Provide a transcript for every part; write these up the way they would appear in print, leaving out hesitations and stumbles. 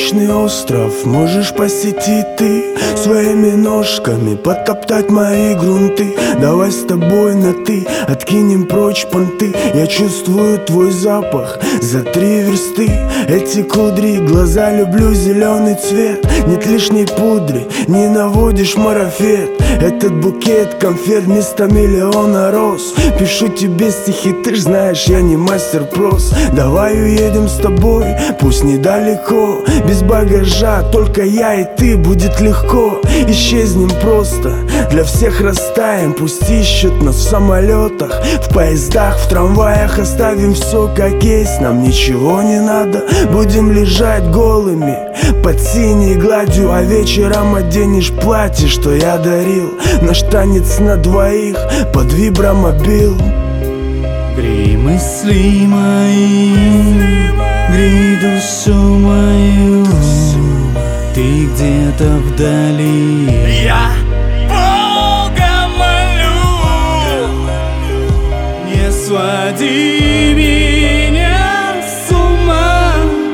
Вечный остров можешь посетить ты, своими ножками потоптать мои грунты. Давай с тобой на ты, откинем прочь понты. Я чувствую твой запах за 3 версты. Эти кудри, глаза, люблю зеленый цвет. Нет лишней пудры, не наводишь марафет. Этот букет конфет вместо миллиона роз. Пишу тебе стихи, ты ж знаешь, я не мастер-прос. Давай уедем с тобой, пусть недалеко. Без багажа, только я и ты, будет легко. Исчезнем просто, для всех растаем. Пусть ищут нас в самолетах, в поездах, в трамваях. Оставим все как есть, нам ничего не надо. Будем лежать голыми под синей гладью, а вечером оденешь платье, что я дарил. Наш танец на двоих под вибромобил. Грей мысли мои, грей душу мою. Ты где-то вдали. Я Бога молю, Не своди меня с ума.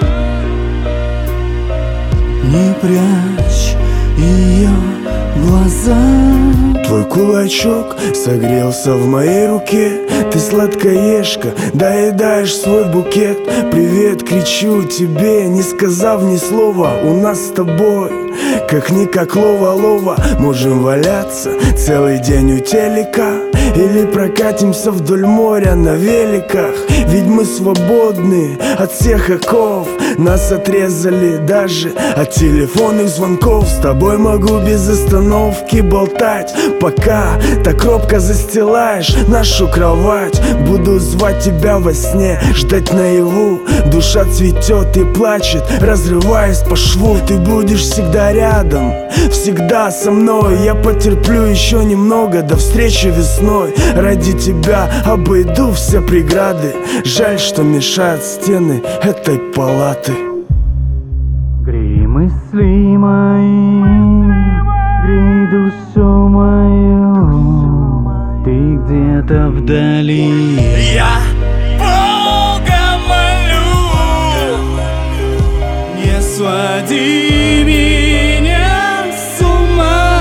Не прячь ее глаза. Твой кулачок согрелся в моей руке. Ты сладкоежка, доедаешь свой букет. Привет, кричу тебе, не сказав ни слова. У нас с тобой, как-никак лова-лова. Можем валяться целый день у телека или прокатимся вдоль моря на великах. Ведь мы свободны от всех оков. Нас отрезали даже от телефонных звонков. С тобой могу без остановки болтать, пока так робко застилаешь нашу кровать. Буду звать тебя во сне, ждать наяву. Душа цветет и плачет, разрываясь по шву. Ты будешь всегда рядом, всегда со мной. Я потерплю еще немного, до встречи весной. Ради тебя обойду все преграды. Жаль, что мешают стены этой палаты. Грей мысли мои, грей душу мою. Ты где-то вдали. я Бога молю, Не своди меня с ума.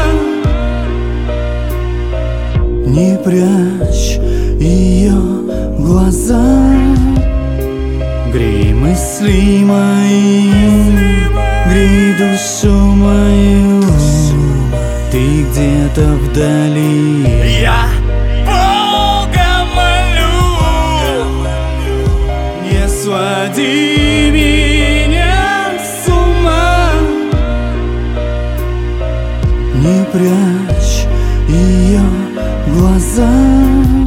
Не прячь ее глаза. Грей мысли мои, грей душу мою. Ты где-то вдали. я Бога молю, Не своди меня с ума. Не прячь ее глаза.